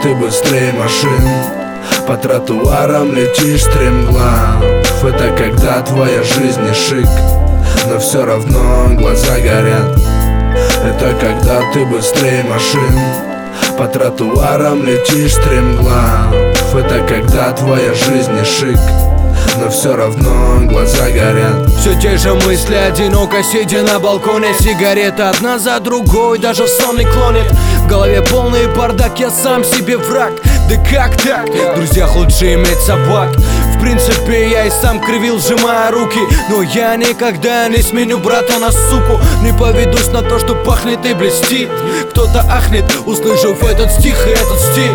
ты быстрее машин. По тротуарам летишь стремглав. Это когда твоя жизнь не шик, но все равно глаза горят. Это когда ты быстрее машин. По тротуарам летишь стремглав. Это когда твоя жизнь не шик, но все равно глаза горят. Все те же мысли, одиноко сидя на балконе. Сигарета одна за другой, даже в сон не клонит. В голове полный бардак, я сам себе враг. Да как так? В друзьях лучше иметь собак. В принципе, я и сам кривил, сжимая руки. Но я никогда не сменю брата на суку. Не поведусь на то, что пахнет и блестит. Кто-то ахнет, услышав этот стих и этот стих.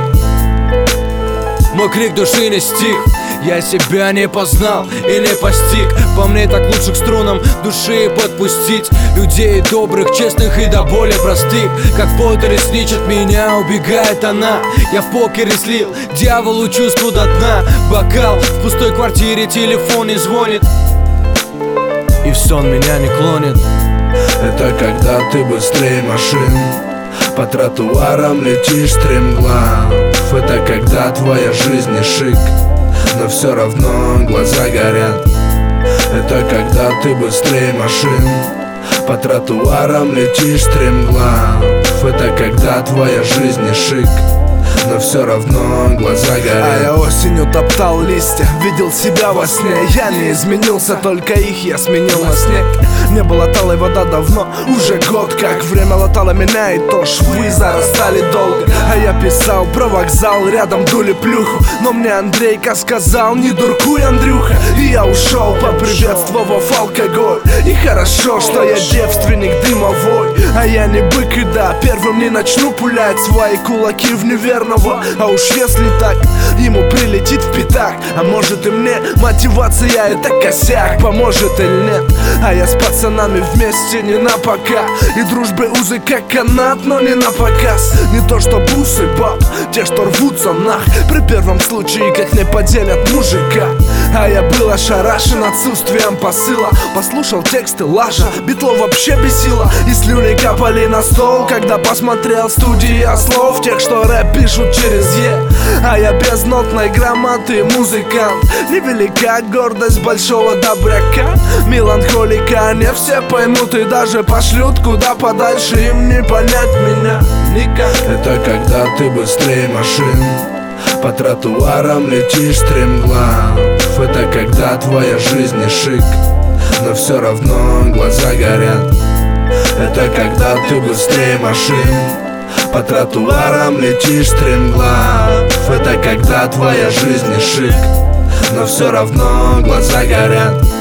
Мой крик души не стих. Я себя не познал и не постиг. По мне так лучше к струнам души подпустить людей добрых, честных и до боли простых. Как Поттер и Снитч, от меня убегает она. Я в покере слил дьяволу чувству до дна. Бокал в пустой квартире, телефон не звонит, и в сон меня не клонит. Это когда ты быстрее машин. По тротуарам летишь стремглав. Это когда твоя жизнь не шик, но все равно глаза горят. Это когда ты быстрее машин. По тротуарам летишь стремглав. Это когда твоя жизнь не шик, но все равно глаза горят. А я осенью топтал листья, видел себя во сне. Я не изменился, только их я сменил на снег. Не было талой вода давно, уже год как. Время латало меня, и то швы зарастали долго. А я писал про вокзал, рядом дули плюху. Но мне Андрейка сказал: не дуркуй, Андрюха. И я ушел, поприветствовав алкоголь. И хорошо, что я девственник дымовой. А я не бык, и да, первым не начну пулять свои кулаки в неверного. А уж если так, ему прилетит в пятак. А может и мне мотивация это косяк, поможет или нет. А я с пацанами вместе не на пока. И дружбы узы как канат, но не на показ. Не то что бусы, баб, те, что рвутся нах. При первом случае как не поделят мужика. А я был ошарашен отсутствием посыла. Послушал тексты лажа, битло вообще бесило. И слюни капали на стол, когда посмотрел студия слов тех, что рэп пишут через «е». А я без нотной грамоты музыкант. Невелика гордость большого добряка. Меланхолика не все поймут и даже пошлют куда подальше. Им не понять меня никак. Это когда ты быстрее машин. По тротуарам летишь стремглав. Это когда твоя жизнь не шик, но все равно глаза горят. Это когда ты быстрее машин. По тротуарам летишь стремглав. Это когда твоя жизнь не шик, но все равно глаза горят.